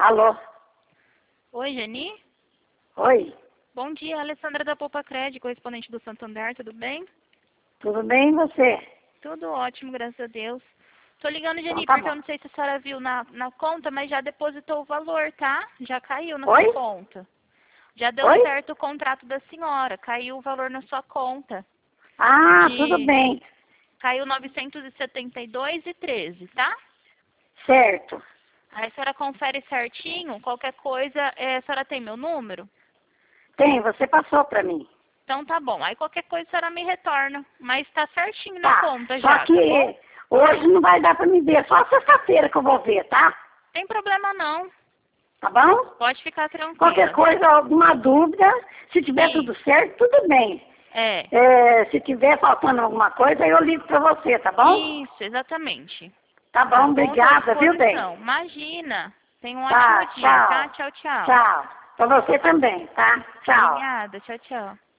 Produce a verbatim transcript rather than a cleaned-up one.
Alô? Oi, Geni? Oi, Bom dia, Alessandra da Poupa Cred, correspondente do Santander, tudo bem? tudo bem e você? Tudo ótimo, graças a Deus. Tô ligando, Geni, Então tá porque eu bom. não sei se a senhora viu na, na conta, mas já depositou o valor, tá? Já caiu na Oi? sua conta. Já deu Oi? certo o contrato da senhora, caiu o valor na sua conta. Ah, tudo De... bem. Caiu novecentos e setenta e dois e treze, tá? Certo. Aí a senhora confere certinho, qualquer coisa, é, a senhora tem meu número? Tem, você passou pra mim. Então tá bom. Aí qualquer coisa a senhora me retorna. Mas tá certinho na Tá. conta Só já, que tá bom? hoje não vai dar pra me ver. Só sexta-feira que eu vou ver, tá? Tem problema não. Tá bom? Pode ficar Qualquer tranquila. coisa, alguma dúvida, se tiver tudo Isso. certo, tudo bem. É. É, se tiver faltando alguma coisa, eu ligo pra você, tá bom? Isso, exatamente. Tá Tá bom, bom? Tô à obrigada, viu, bem? disposição. Imagina. Tenha um ótimo Tá, dia, tá? tchau. Tchau, tchau. Tchau. Pra você também, tá? Tchau. Obrigada. Tchau, tchau.